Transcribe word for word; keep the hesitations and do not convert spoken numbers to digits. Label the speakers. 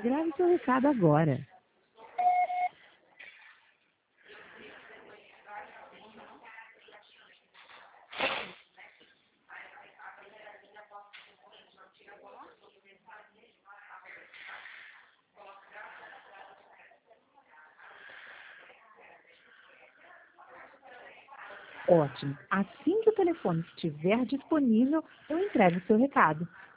Speaker 1: Grave seu recado agora. Ótimo. Assim que o telefone estiver disponível, eu entrego o seu recado.